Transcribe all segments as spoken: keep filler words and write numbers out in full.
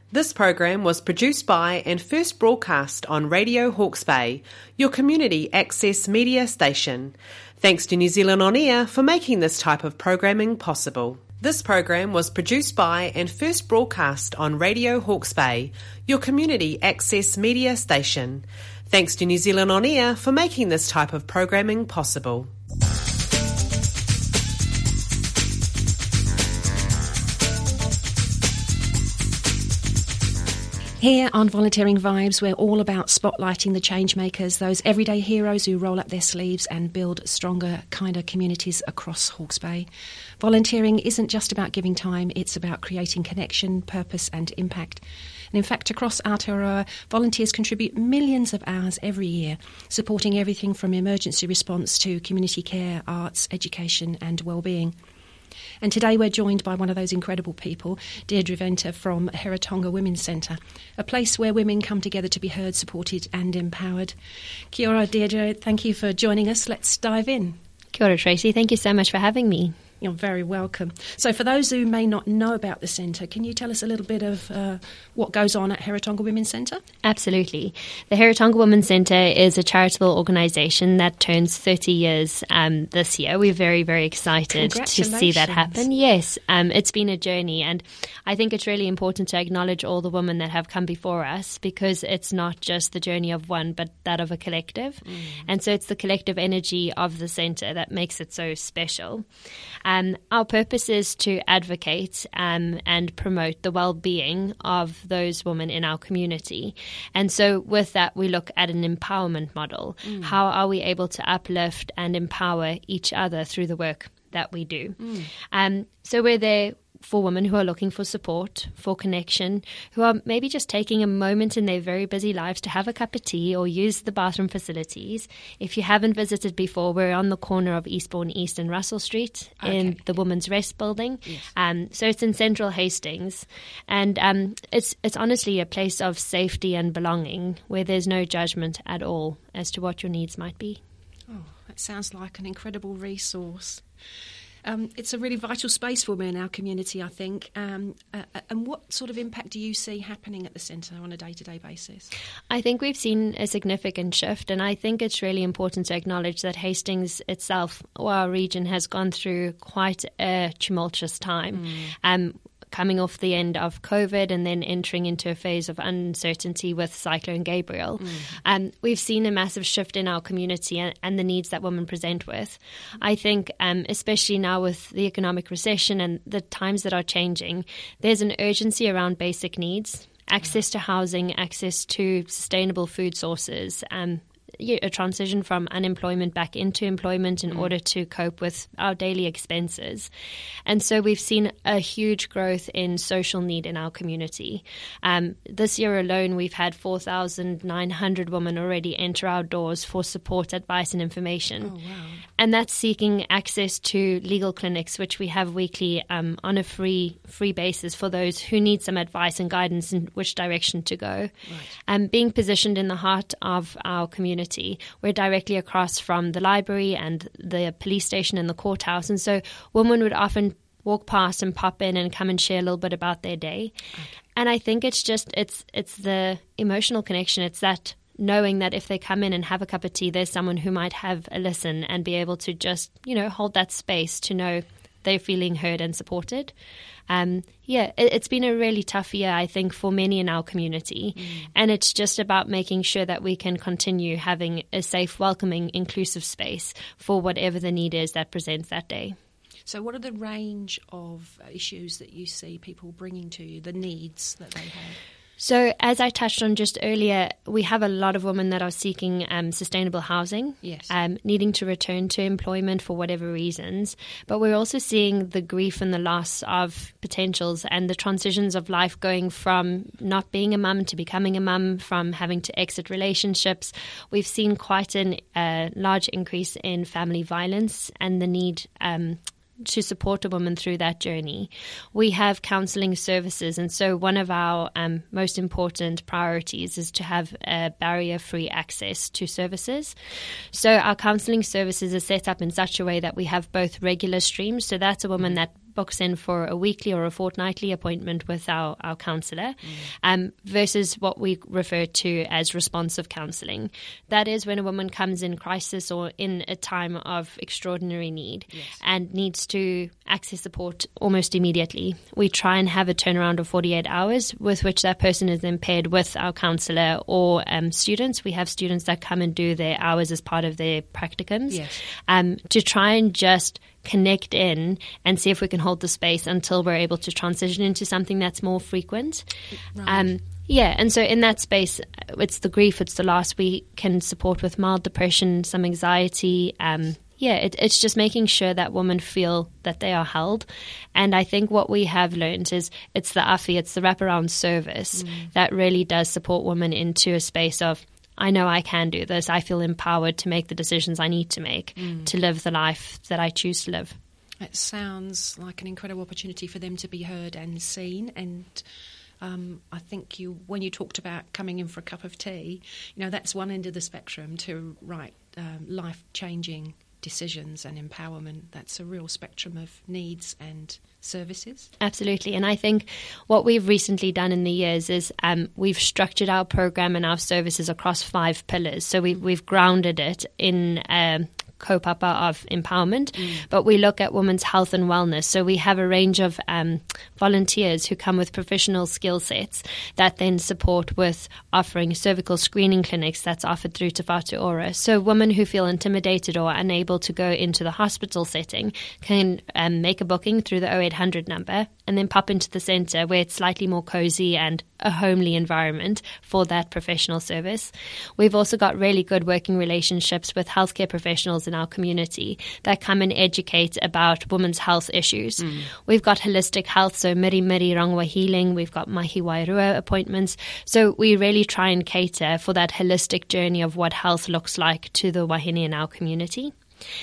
This program was produced by and first broadcast on Radio Hawke's Bay, your community access media station. Thanks to New Zealand On Air for making this type of programming possible. This program was produced by and first broadcast on Radio Hawke's Bay, your community access media station. Thanks to New Zealand On Air for making this type of programming possible. Here on Volunteering Vibes, we're all about spotlighting the change makers, those everyday heroes who roll up their sleeves and build stronger, kinder communities across Hawke's Bay. Volunteering isn't just about giving time, it's about creating connection, purpose and impact. And in fact, across Aotearoa, volunteers contribute millions of hours every year, supporting everything from emergency response to community care, arts, education and well-being. And today we're joined by one of those incredible people, Deirdre Venter from Heretaunga Women's Centre, a place where women come together to be heard, supported and empowered. Kia ora, Deirdre, thank you for joining us. Let's dive in. Kia ora, Tracy. Thank you so much for having me. You're very welcome. So for those who may not know about the centre, can you tell us a little bit of uh, what goes on at Heretaunga Women's Centre? Absolutely. The Heretaunga Women's Centre is a charitable organisation that turns thirty years um, this year. We're very, very excited to see that happen. Yes, um, it's been a journey, and I think it's really important to acknowledge all the women that have come before us, because it's not just the journey of one, but that of a collective. Mm. And so it's the collective energy of the centre that makes it so special. Um, our purpose is to advocate um, and promote the well-being of those women in our community. And so with that, we look at an empowerment model. Mm. How are we able to uplift and empower each other through the work that we do? Mm. Um, so we're there for women who are looking for support, for connection, who are maybe just taking a moment in their very busy lives to have a cup of tea or use the bathroom facilities. If you haven't visited before, we're on the corner of Eastbourne East and Russell Street okay. in the Women's Rest Building. Yes. Um, so it's in central Hastings. And um, it's, it's honestly a place of safety and belonging where there's no judgment at all as to what your needs might be. Oh, that sounds like an incredible resource. Um, it's a really vital space for women in our community, I think. Um, uh, and what sort of impact do you see happening at the centre on a day-to-day basis? I think we've seen a significant shift, and I think it's really important to acknowledge that Hastings itself, or our region, has gone through quite a tumultuous time. Mm. Um, coming off the end of COVID and then entering into a phase of uncertainty with Cyclone Gabriel. Mm. Um, we've seen a massive shift in our community and, and the needs that women present with. I think, um, especially now with the economic recession and the times that are changing, there's an urgency around basic needs, access to housing, access to sustainable food sources, um, a transition from unemployment back into employment in mm. order to cope with our daily expenses. And so we've seen a huge growth in social need in our community. Um, this year alone, we've had four thousand nine hundred women already enter our doors for support, advice and information. Oh, wow. And that's seeking access to legal clinics, which we have weekly um, on a free free basis for those who need some advice and guidance in which direction to go. Right. Um, being positioned in the heart of our community, we're directly across from the library and the police station and the courthouse. And so women would often walk past and pop in and come and share a little bit about their day. Okay. And I think it's just, it's it's the emotional connection. It's that knowing that if they come in and have a cup of tea, there's someone who might have a listen and be able to just, you know, hold that space to know they're feeling heard and supported. Um, yeah, it, it's been a really tough year, I think, for many in our community. Mm. And it's just about making sure that we can continue having a safe, welcoming, inclusive space for whatever the need is that presents that day. So what are the range of issues that you see people bringing to you, the needs that they have? So as I touched on just earlier, we have a lot of women that are seeking um, sustainable housing, yes. um, needing to return to employment for whatever reasons. But we're also seeing the grief and the loss of potentials and the transitions of life going from not being a mum to becoming a mum, from having to exit relationships. We've seen quite a uh, large increase in family violence and the need um to support a woman through that journey. We have counselling services, and so one of our um, most important priorities is to have a barrier-free access to services. So our counselling services are set up in such a way that we have both regular streams, so that's a woman that books in for a weekly or a fortnightly appointment with our, our counsellor, mm. um, versus what we refer to as responsive counselling. That is when a woman comes in crisis or in a time of extraordinary need, yes. and needs to access support almost immediately. We try and have a turnaround of forty-eight hours with which that person is then paired with our counsellor or um, students. We have students that come and do their hours as part of their practicums, yes. um, to try and just connect in and see if we can hold the space until we're able to transition into something that's more frequent. Right. Um, yeah, and so in that space, it's the grief, it's the loss. We can support with mild depression, some anxiety. Um, yeah, it, it's just making sure that women feel that they are held. And I think what we have learned is it's the A F I, it's the wraparound service mm. that really does support women into a space of, I know I can do this. I feel empowered to make the decisions I need to make mm. to live the life that I choose to live. It sounds like an incredible opportunity for them to be heard and seen. And um, I think you, when you talked about coming in for a cup of tea, you know, that's one end of the spectrum to write um, life-changing decisions and empowerment. That's a real spectrum of needs and services. Absolutely. And I think what we've recently done in the years is um, we've structured our program and our services across five pillars. So we've, we've grounded it in um, kaupapa of empowerment, mm. but we look at women's health and wellness. So we have a range of um, volunteers who come with professional skill sets that then support with offering cervical screening clinics that's offered through Te Whatu Ora. So women who feel intimidated or unable to go into the hospital setting can um, make a booking through the oh eight hundred number and then pop into the centre where it's slightly more cosy and a homely environment for that professional service. We've also got really good working relationships with healthcare professionals in our community that come and educate about women's health issues. Mm. We've got holistic health, so Miri Miri Rangwa healing. We've got Mahi Wairua appointments. So we really try and cater for that holistic journey of what health looks like to the wahine in our community.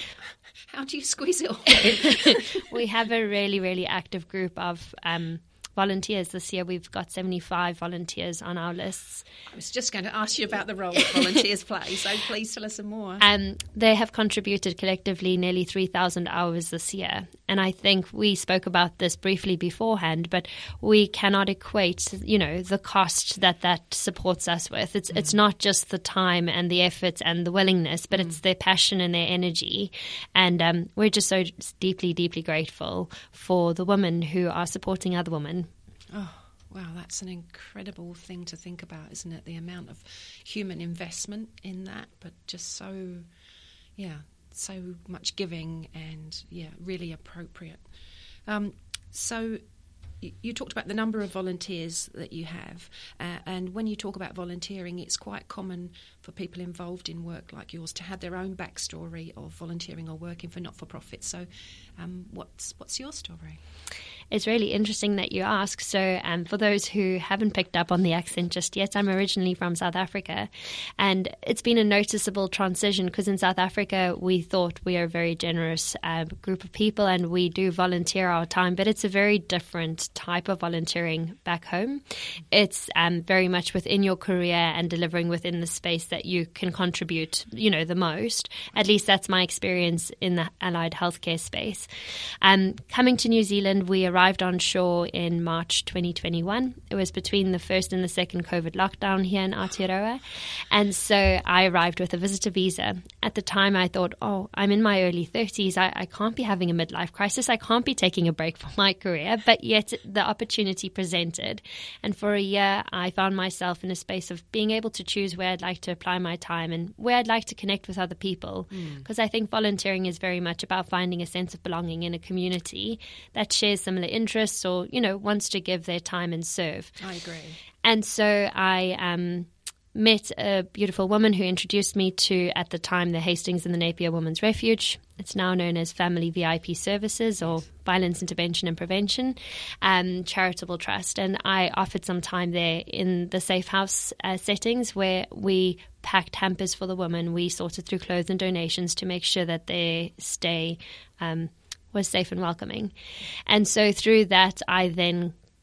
How do you squeeze it all in? We have a really, really active group of um, volunteers. This year we've got seventy-five volunteers on our lists. I was just going to ask you about the role that volunteers play, so please tell us some more. Um, they have contributed collectively nearly three thousand hours this year. And I think we spoke about this briefly beforehand, but we cannot equate, you know, the cost that that supports us with. It's mm. it's not just the time and the effort and the willingness, but mm. it's their passion and their energy. And um, we're just so deeply, deeply grateful for the women who are supporting other women. Oh, wow, that's an incredible thing to think about, isn't it? The amount of human investment in that, but just so, yeah, so much giving and, yeah, really appropriate. Um, so you, you talked about the number of volunteers that you have, uh, and when you talk about volunteering, it's quite common for people involved in work like yours to have their own backstory of volunteering or working for not-for-profit. So um, what's what's your story? It's really interesting that you ask. So um, for those who haven't picked up on the accent just yet, I'm originally from South Africa. And it's been a noticeable transition because in South Africa, we thought we are a very generous uh, group of people and we do volunteer our time. But it's a very different type of volunteering back home. It's um, very much within your career and delivering within the space that you can contribute, you know, the most. At least that's my experience in the allied healthcare space. Um, coming to New Zealand, we arrived on shore in March twenty twenty-one. It was between the first and the second COVID lockdown here in Aotearoa. And so I arrived with a visitor visa. At the time, I thought, oh, I'm in my early thirties. I, I can't be having a midlife crisis. I can't be taking a break from my career. But yet the opportunity presented. And for a year, I found myself in a space of being able to choose where I'd like to apply my time and where I'd like to connect with other people. Because mm. I think volunteering is very much about finding a sense of belonging in a community that shares similar interests or, you know, wants to give their time and serve. I agree. And so I um, met a beautiful woman who introduced me to, at the time, the Hastings and the Napier Women's Refuge. It's now known as Family V I P Services or Violence Intervention and Prevention um, Charitable Trust. And I offered some time there in the safe house uh, settings where we packed hampers for the women. We sorted through clothes and donations to make sure that their stay um was safe and welcoming. And so through that, I then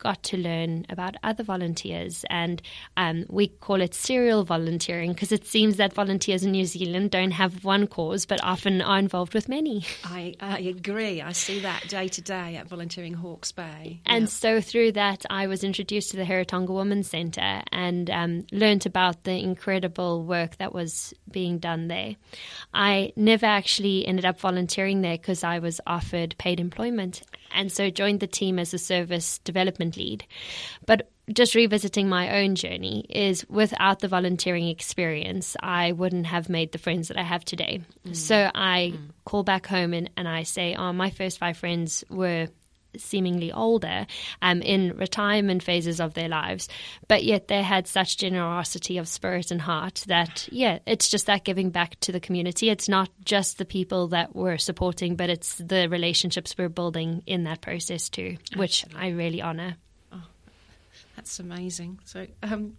got to learn about other volunteers, and um, we call it serial volunteering because it seems that volunteers in New Zealand don't have one cause but often are involved with many. I, I agree. I see that day to day at Volunteering Hawke's Bay. And yeah. so through that, I was introduced to the Heretaunga Women's Centre and um, learned about the incredible work that was being done there. I never actually ended up volunteering there because I was offered paid employment, and so joined the team as a service development lead. But just revisiting my own journey is without the volunteering experience, I wouldn't have made the friends that I have today. Mm. So I mm. call back home and, and I say, oh, my first five friends were seemingly older, um, in retirement phases of their lives, but yet they had such generosity of spirit and heart that, yeah, it's just that giving back to the community. It's not just the people that we're supporting, but it's the relationships we're building in that process too, which Absolutely. I really honour. Oh, that's amazing. So, um,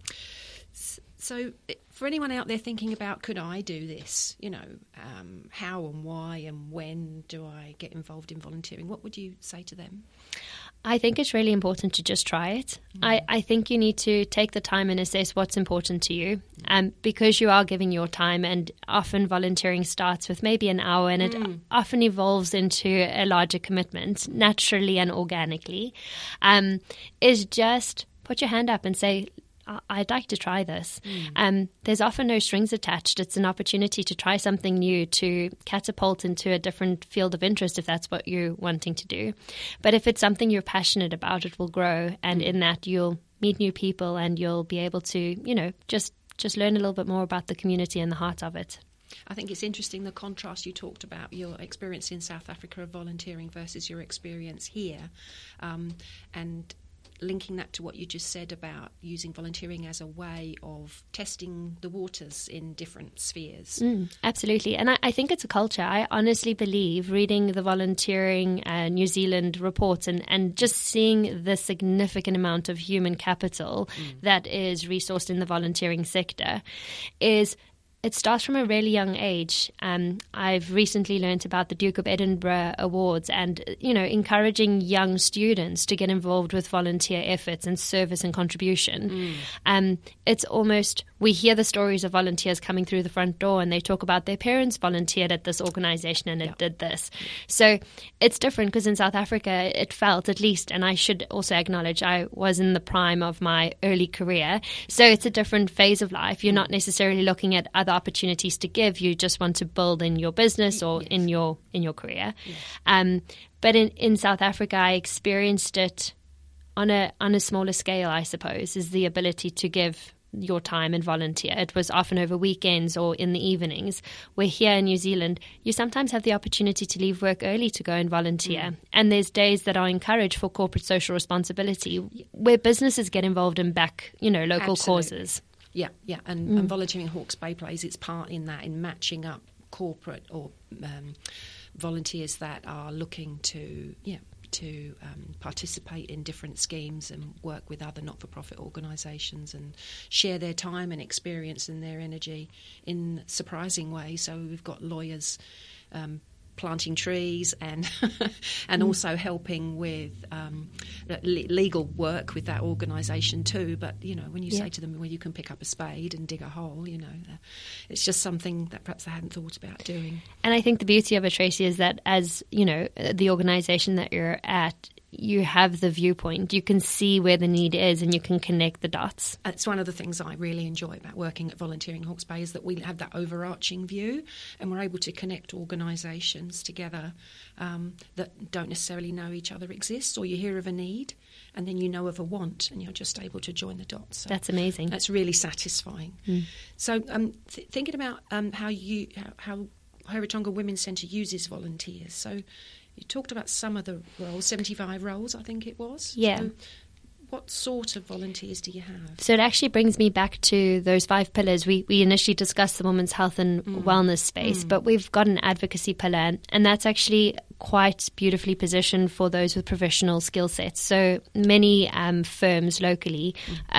so for anyone out there thinking about, could I do this? You know, um, how and why and when do I get involved in volunteering? What would you say to them? I think it's really important to just try it. Mm. I, I think you need to take the time and assess what's important to you, um, because you are giving your time, and often volunteering starts with maybe an hour and it mm. often evolves into a larger commitment, naturally and organically, um, is just put your hand up and say, I'd like to try this. Mm. Um, there's often no strings attached. It's an opportunity to try something new, to catapult into a different field of interest if that's what you're wanting to do. But if it's something you're passionate about, it will grow. And in that, you'll meet new people and you'll be able to, you know, just, just learn a little bit more about the community and the heart of it. I think it's interesting the contrast you talked about, your experience in South Africa of volunteering versus your experience here. Um, and linking that to what you just said about using volunteering as a way of testing the waters in different spheres. Mm, absolutely. And I, I think it's a culture. I honestly believe, reading the Volunteering uh, New Zealand reports and, and just seeing the significant amount of human capital mm. that is resourced in the volunteering sector, is it starts from a really young age. Um, I've recently learnt about the Duke of Edinburgh Awards and, you know, encouraging young students to get involved with volunteer efforts and service and contribution. Mm. Um, it's almost, we hear the stories of volunteers coming through the front door and they talk about their parents volunteered at this organisation and it yep. did this. So it's different because in South Africa it felt, at least, and I should also acknowledge I was in the prime of my early career, so it's a different phase of life. You're not necessarily looking at other opportunities to give. You just want to build in your business or yes. in your in your career. Yes. Um, but in, in South Africa, I experienced it on a on a smaller scale, I suppose, is the ability to give your time and volunteer. It was often over weekends or in the evenings, where here in New Zealand, you sometimes have the opportunity to leave work early to go and volunteer. Mm. And there's days that are encouraged for corporate social responsibility, where businesses get involved in back, you know, local Absolutely. Causes. Yeah, yeah, and, mm. and Volunteering Hawke's Bay plays its part in that, in matching up corporate or um, volunteers that are looking to, yeah, to um, participate in different schemes and work with other not-for-profit organisations and share their time and experience and their energy in surprising ways. So we've got lawyers um, planting trees and and mm. also helping with um, legal work with that organisation too. But, you know, when you yeah. say to them, well, you can pick up a spade and dig a hole, you know, it's just something that perhaps they hadn't thought about doing. And I think the beauty of it, Tracy, is that as, you know, the organisation that you're at, you have the viewpoint. You can see where the need is and you can connect the dots. It's one of the things I really enjoy about working at Volunteering Hawke's Bay is that we have that overarching view and we're able to connect organisations together um, that don't necessarily know each other exist, or you hear of a need and then you know of a want and you're just able to join the dots. So that's amazing. That's really satisfying. Mm. So um, th- thinking about um, how you how, how Heretaunga Women's Centre uses volunteers. So you talked about some of the roles, seventy-five roles, I think it was. Yeah. So what sort of volunteers do you have? So it actually brings me back to those five pillars. We we initially discussed the women's health and mm. wellness space, mm. but we've got an advocacy pillar, and that's actually quite beautifully positioned for those with professional skill sets. So many um, firms locally mm. uh,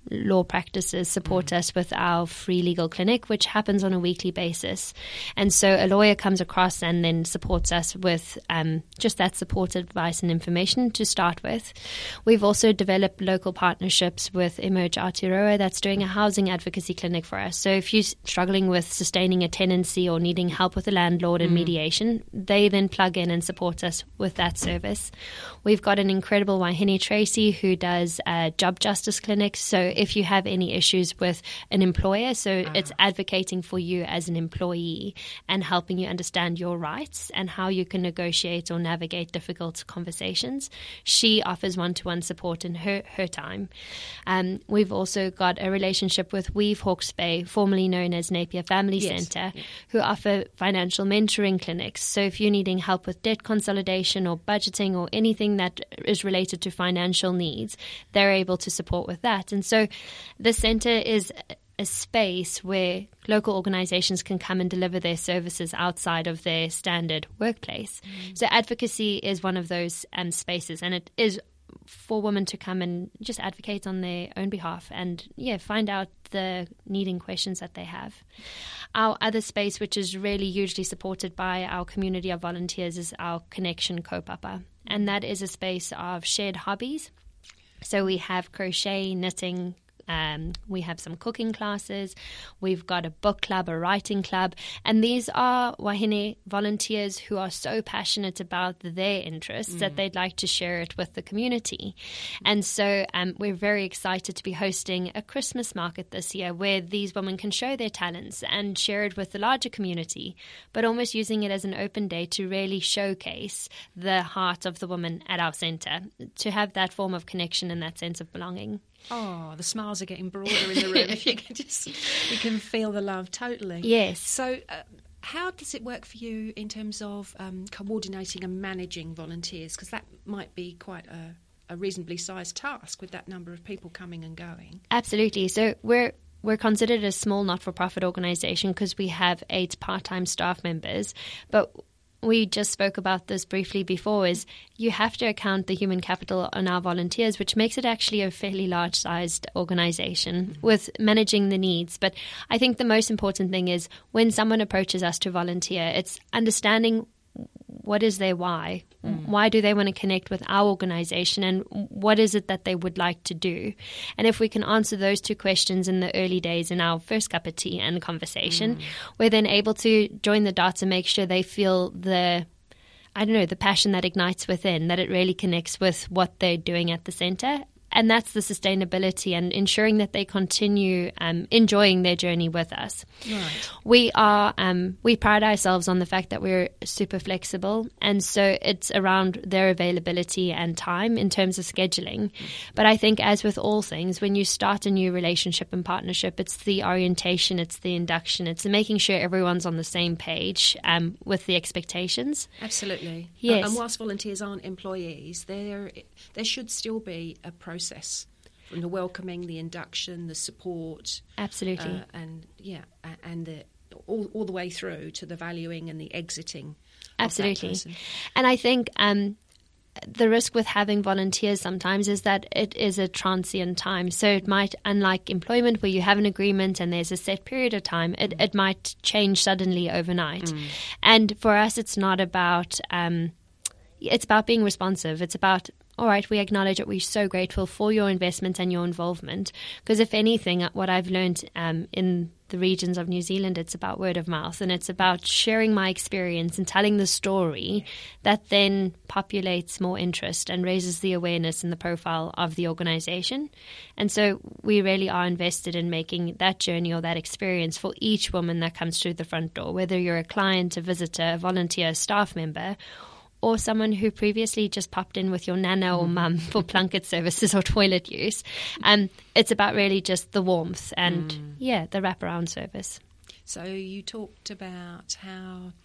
law practices support mm. us with our free legal clinic, which happens on a weekly basis. And so a lawyer comes across and then supports us with um, just that support, advice and information to start with. We've also developed local partnerships with Emerge Aotearoa that's doing a housing advocacy clinic for us. So if you're struggling with sustaining a tenancy or needing help with a landlord and mm. mediation, they then plug in and support us with that service. We've got an incredible Wahine Tracy who does a job justice clinic. So if you have any issues with an employer, so uh-huh. it's advocating for you as an employee and helping you understand your rights and how you can negotiate or navigate difficult conversations, she offers one-to-one support in her, her time. Um, we've also got a relationship with Weave Hawke's Bay, formerly known as Napier Family yes. Centre, yeah. who offer financial mentoring clinics. So if you're needing help with debt consolidation or budgeting or anything that is related to financial needs, they're able to support with that. And so the centre is a space where local organisations can come and deliver their services outside of their standard workplace. Mm. So advocacy is one of those um, spaces, and it is for women to come and just advocate on their own behalf and, yeah, find out the needing questions that they have. Our other space, which is really hugely supported by our community of volunteers, is our Connection Kaupapa, and that is a space of shared hobbies. So we have crochet, knitting, Um, we have some cooking classes. We've got a book club, a writing club. And these are Wahine volunteers who are so passionate about their interests mm. that they'd like to share it with the community. And so um, we're very excited to be hosting a Christmas market this year where these women can show their talents and share it with the larger community, but almost using it as an open day to really showcase the heart of the woman at our centre, to have that form of connection and that sense of belonging. Oh, the smiles are getting broader in the room. If you can just, you can feel the love totally. Yes. So, uh, how does it work for you in terms of um, coordinating and managing volunteers? Because that might be quite a, a reasonably sized task with that number of people coming and going. Absolutely. So we're we're considered a small not-for-profit organisation because we have eight part-time staff members, but we just spoke about this briefly before, is you have to account the human capital on our volunteers, which makes it actually a fairly large-sized organisation mm-hmm. with managing the needs. But I think the most important thing is when someone approaches us to volunteer, it's understanding what is their why? Mm. Why do they want to connect with our organisation, and what is it that they would like to do? And if we can answer those two questions in the early days in our first cup of tea and conversation, mm. we're then able to join the dots and make sure they feel the, I don't know, the passion that ignites within, that it really connects with what they're doing at the centre. And that's the sustainability and ensuring that they continue um, enjoying their journey with us. Right. We are um, we pride ourselves on the fact that we're super flexible, and so it's around their availability and time in terms of scheduling. But I think, as with all things, when you start a new relationship and partnership, it's the orientation, it's the induction, it's making sure everyone's on the same page um, with the expectations. Absolutely. Yes. Uh, and whilst volunteers aren't employees, there there should still be a process from the welcoming, the induction, the support, absolutely, uh, and yeah, and the all all the way through to the valuing and the exiting. Absolutely, of that person. And I think um, the risk with having volunteers sometimes is that it is a transient time. So it might, unlike employment where you have an agreement and there's a set period of time, it, mm. it might change suddenly overnight. Mm. And for us, it's not about. Um, it's about being responsive. It's about, all right, we acknowledge that we're so grateful for your investment and your involvement. Because if anything, what I've learned um, in the regions of New Zealand, it's about word of mouth, and it's about sharing my experience and telling the story that then populates more interest and raises the awareness and the profile of the organisation. And so we really are invested in making that journey or that experience for each woman that comes through the front door, whether you're a client, a visitor, a volunteer, a staff member, or someone who previously just popped in with your nana or mum for plunket services or toilet use. Um, it's about really just the warmth and, mm. yeah, the wraparound service. So you talked about how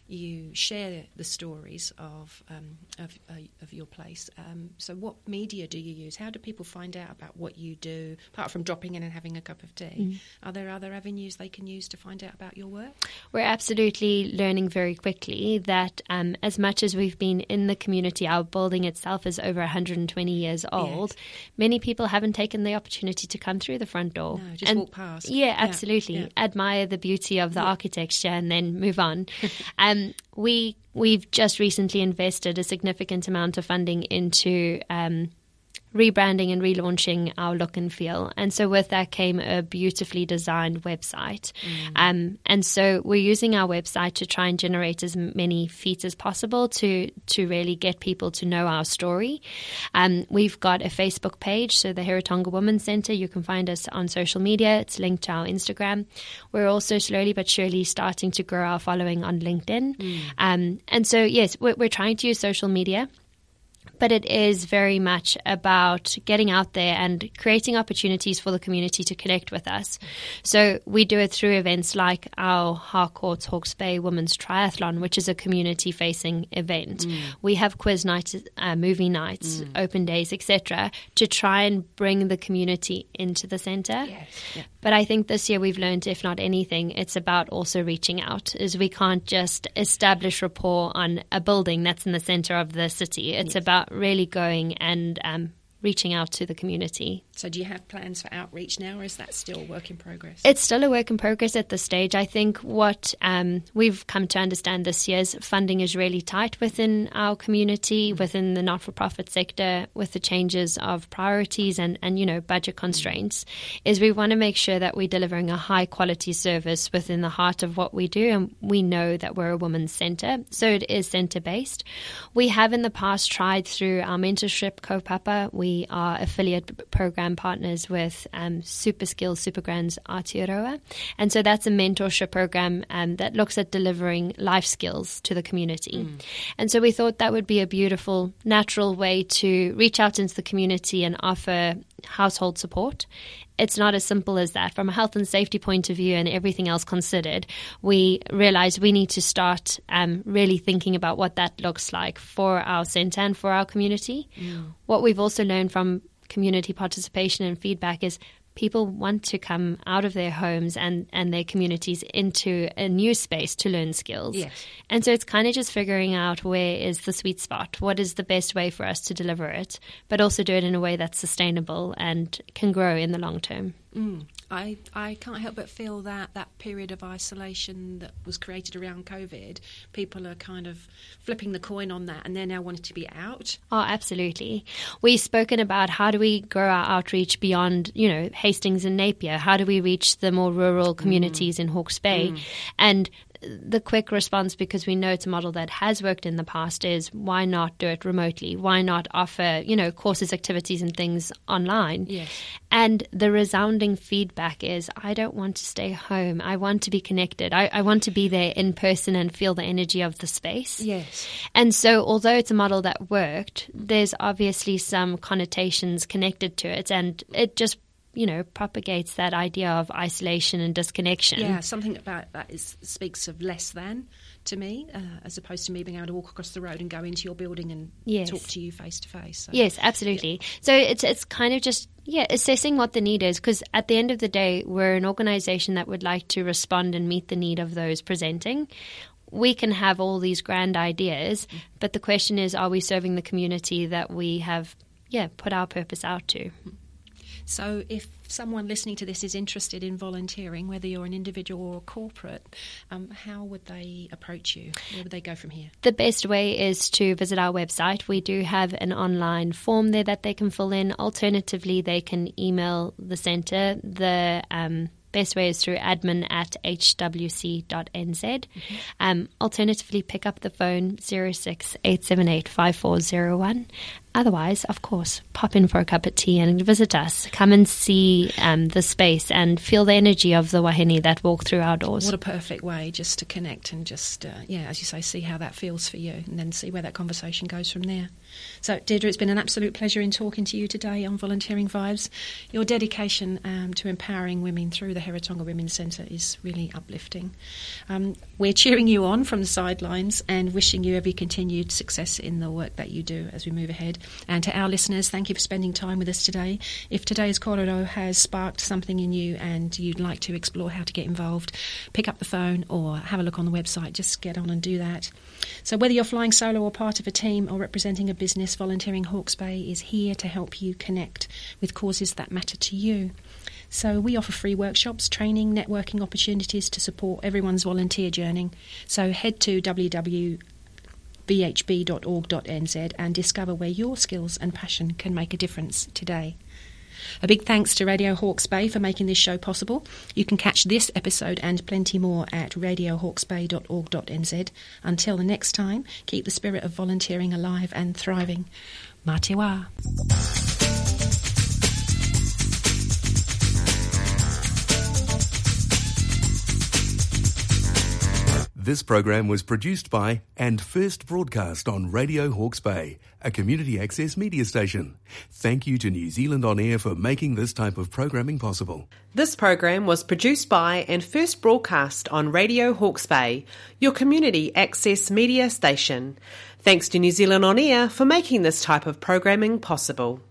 you share the stories of um, of, uh, of your place. Um, so what media do you use? How do people find out about what you do, apart from dropping in and having a cup of tea? Mm. Are there other avenues they can use to find out about your work? We're absolutely learning very quickly that um, as much as we've been in the community, our building itself is over one hundred twenty years old. Yes. Many people haven't taken the opportunity to come through the front door. No, just and, walk past. Yeah, absolutely. Yeah. Admire the beauty of the yeah. architecture and then move on. um, we, we've just recently invested a significant amount of funding into um, rebranding and relaunching our look and feel. And so with that came a beautifully designed website. Mm. Um, and so we're using our website to try and generate as many feeds as possible to, to really get people to know our story. Um, we've got a Facebook page, so the Heretaunga Women's Centre. You can find us on social media. It's linked to our Instagram. We're also slowly but surely starting to grow our following on LinkedIn. Mm. Um, and so, yes, we're, we're trying to use social media. But it is very much about getting out there and creating opportunities for the community to connect with us. So we do it through events like our Harcourts Hawke's Bay Women's Triathlon, which is a community-facing event. Mm. We have quiz nights, uh, movie nights, mm. open days, et cetera, to try and bring the community into the centre. Yes. Yeah. But I think this year we've learned, if not anything, it's about also reaching out. Is we can't just establish rapport on a building that's in the centre of the city. It's yes. about really going and um, reaching out to the community. So do you have plans for outreach now, or is that still a work in progress? It's still a work in progress at this stage. I think what um, we've come to understand this year is funding is really tight within our community, mm. within the not-for-profit sector, with the changes of priorities and, and you know, budget constraints, mm. is we want to make sure that we're delivering a high-quality service within the heart of what we do, and we know that we're a women's centre, so it is centre-based. We have in the past tried through our mentorship kaupapa. We are affiliate program partners with um, Super Skills Supergrands Aotearoa. And so that's a mentorship program um, that looks at delivering life skills to the community. Mm. And so we thought that would be a beautiful, natural way to reach out into the community and offer household support. It's not as simple as that. From a health and safety point of view and everything else considered, we realized we need to start um, really thinking about what that looks like for our centre and for our community. Mm. What we've also learned from community participation and feedback is people want to come out of their homes and, and their communities into a new space to learn skills. Yes. And so it's kind of just figuring out where is the sweet spot, what is the best way for us to deliver it, but also do it in a way that's sustainable and can grow in the long term. Mm. I, I can't help but feel that that period of isolation that was created around COVID, people are kind of flipping the coin on that and they're now wanting to be out. Oh, absolutely. We've spoken about how do we grow our outreach beyond, you know, Hastings and Napier? How do we reach the more rural communities mm. in Hawke's Bay? Mm. And the quick response, because we know it's a model that has worked in the past, is why not do it remotely? Why not offer, you know, courses, activities and things online? Yes. And the resounding feedback is, I don't want to stay home. I want to be connected. I, I want to be there in person and feel the energy of the space. Yes. And so although it's a model that worked, there's obviously some connotations connected to it, and it just you know, propagates that idea of isolation and disconnection. Yeah, something about that is speaks of less than to me, uh, as opposed to me being able to walk across the road and go into your building and yes. talk to you face to face. So, yes, absolutely. Yeah. So it's it's kind of just, yeah, assessing what the need is, because at the end of the day, we're an organisation that would like to respond and meet the need of those presenting. We can have all these grand ideas, mm. but the question is, are we serving the community that we have, yeah, put our purpose out to? So if someone listening to this is interested in volunteering, whether you're an individual or a corporate, um, how would they approach you? Where would they go from here? The best way is to visit our website. We do have an online form there that they can fill in. Alternatively, they can email the centre. The um, best way is through admin at h w c dot n z. Mm-hmm. Um, alternatively, pick up the phone zero six eight seven eight five four zero one. Otherwise, of course, pop in for a cup of tea and visit us. Come and see um, the space and feel the energy of the wahine that walk through our doors. What a perfect way just to connect and just, uh, yeah, as you say, see how that feels for you and then see where that conversation goes from there. So, Deirdre, it's been an absolute pleasure in talking to you today on Volunteering Vibes. Your dedication um, to empowering women through the Heretaunga Women's Centre is really uplifting. Um, we're cheering you on from the sidelines and wishing you every continued success in the work that you do as we move ahead. And to our listeners, thank you for spending time with us today. If today's korero has sparked something in you and you'd like to explore how to get involved, pick up the phone or have a look on the website. Just get on and do that. So whether you're flying solo or part of a team or representing a business, Volunteering Hawke's Bay is here to help you connect with causes that matter to you. So we offer free workshops, training, networking opportunities to support everyone's volunteer journey. So head to w w w dot v h b dot org dot n z and discover where your skills and passion can make a difference today. A big thanks to Radio Hawke's Bay for making this show possible. You can catch this episode and plenty more at radio hawkes bay dot org dot n z. Until the next time, keep the spirit of volunteering alive and thriving. Mā te wā. This program was produced by and first broadcast on Radio Hawke's Bay, a community access media station. Thank you to New Zealand On Air for making this type of programming possible. This program was produced by and first broadcast on Radio Hawke's Bay, your community access media station. Thanks to New Zealand On Air for making this type of programming possible.